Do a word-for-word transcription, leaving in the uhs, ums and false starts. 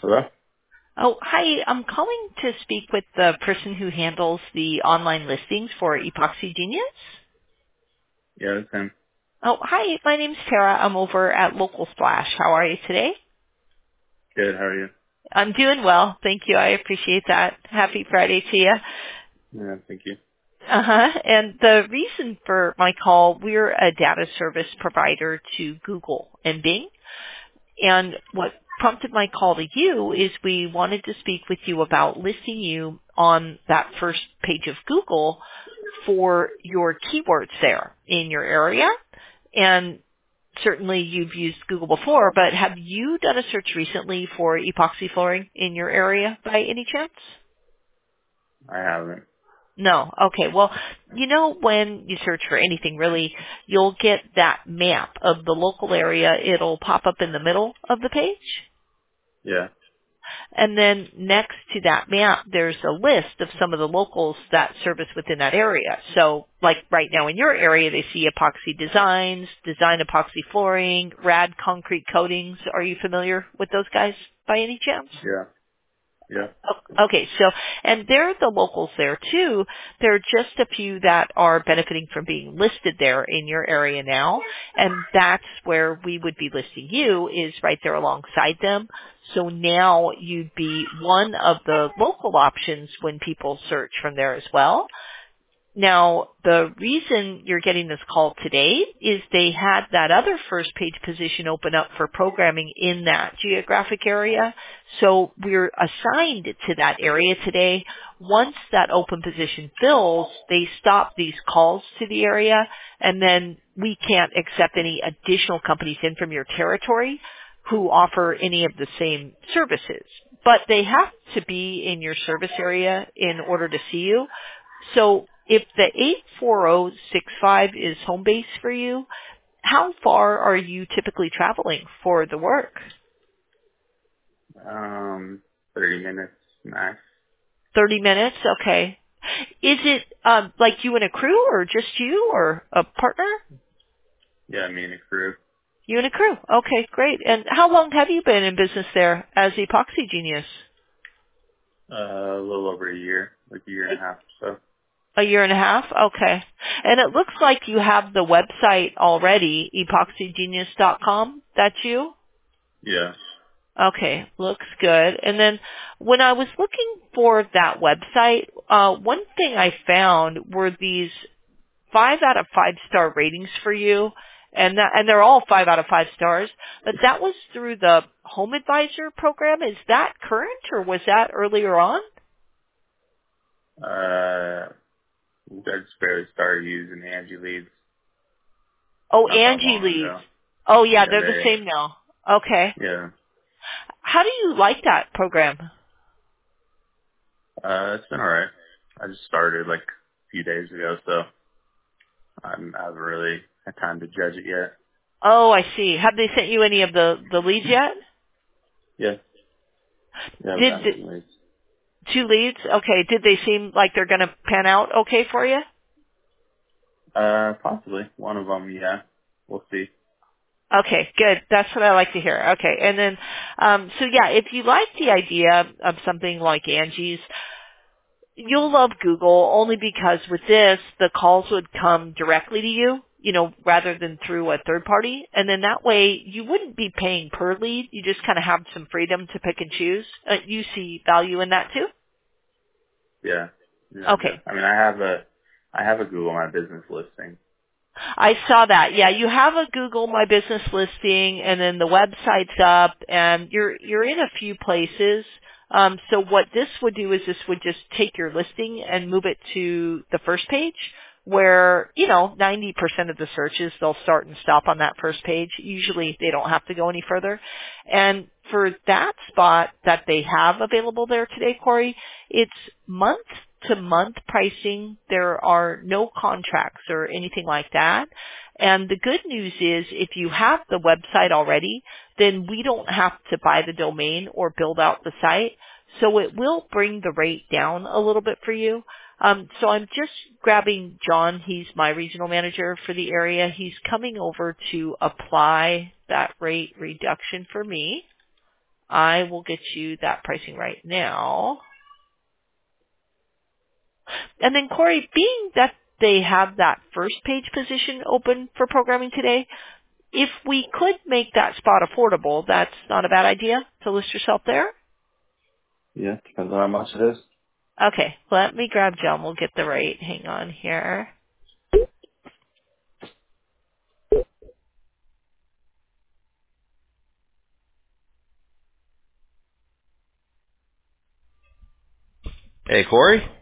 Hello? Oh, hi. I'm calling to speak with the person who handles the online listings for Epoxy Genius. Yeah, that's him. Oh, hi. My name's Tara. I'm over at Local Splash. How are you today? Good, how are you? I'm doing well. Thank you. I appreciate that. Happy Friday to you. Yeah, thank you. Uh-huh. And the reason for my call, we're a data service provider to Google and Bing. And what prompted my call to you is we wanted to speak with you about listing you on that first page of Google for your keywords there in your area. And certainly you've used Google before, but have you done a search recently for epoxy flooring in your area by any chance? I haven't. No. Okay. Well, you know, when you search for anything really, you'll get that map of the local area. It'll pop up in the middle of the page. Yeah, And then next to that map, there's a list of some of the locals that service within that area. So like right now in your area, they see Epoxy Designs, Design Epoxy Flooring, Rad Concrete Coatings. Are you familiar with those guys by any chance? yeah, yeah, Oh, Okay, so, and they're the locals there too. There are just a few that are benefiting from being listed there in your area now, and that's where we would be listing you, is right there alongside them. So now you'd be one of the local options when people search from there as well. Now, the reason you're getting this call today is they had that other first page position open up for programming in that geographic area. So we're assigned to that area today. Once that open position fills, they stop these calls to the area, and then we can't accept any additional companies in from your territory who offer any of the same services. But they have to be in your service area in order to see you. So if the eight four zero six five is home base for you, how far are you typically traveling for the work? um, thirty minutes max. thirty minutes? Okay. Is it um, like you and a crew or just you or a partner? Yeah, me and a crew. You and a crew. Okay, great. And how long have you been in business there as Epoxy Genius? Uh, a little over a year, like a year and a half or so. A year and a half? Okay. And it looks like you have the website already, epoxy genius dot com. That's you? Yeah. Okay, looks good. And then when I was looking for that website, uh, one thing I found were these five out of five star ratings for you. And that, and they're all five out of five stars, but that was through the Home Advisor program. Is that current or was that earlier on? Uh, I just barely started using Angie Leads Oh, not that Angie long Leads. ago. Oh yeah, Yeah, they're the they, same now. Okay. yeah. How do you like that program? Uh, it's been alright. I just started like a few days ago, so I'm, I haven't really had time to judge it yet. Oh, I see. Have they sent you any of the, the leads yet? Yeah, yeah, I've Did gotten the, some leads. two leads? Okay. Did they seem like they're going to pan out okay for you? Uh, possibly. One of them, yeah. We'll see. Okay, good. That's what I like to hear. Okay. And then, um, so yeah, if you like the idea of something like Angie's, you'll love Google only because with this, the calls would come directly to you, you know, rather than through a third party. And then that way you wouldn't be paying per lead. You just kind of have some freedom to pick and choose. Uh, you see value in that too? Yeah. Yeah, I do. Okay. I mean, I have a, I have a Google My Business listing. I saw that. Yeah, you have a Google My Business listing, and then the website's up, and you're you're in a few places. Um, so what this would do is this would just take your listing and move it to the first page, where you know ninety percent of the searches they'll start and stop on that first page. Usually they don't have to go any further. And for that spot that they have available there today, Corey, it's month to month pricing. There are no contracts or anything like that. And the good news is if you have the website already, then we don't have to buy the domain or build out the site. So it will bring the rate down a little bit for you. Um, so I'm just grabbing John. He's my regional manager for the area. He's coming over to apply that rate reduction for me. I will get you that pricing right now. And then Corey, being that they have that first page position open for programming today, if we could make that spot affordable, that's not a bad idea to list yourself there. Yeah, depends on how much it is. Okay, let me grab Jill and we'll get the rate. Hang on here. Hey, Corey?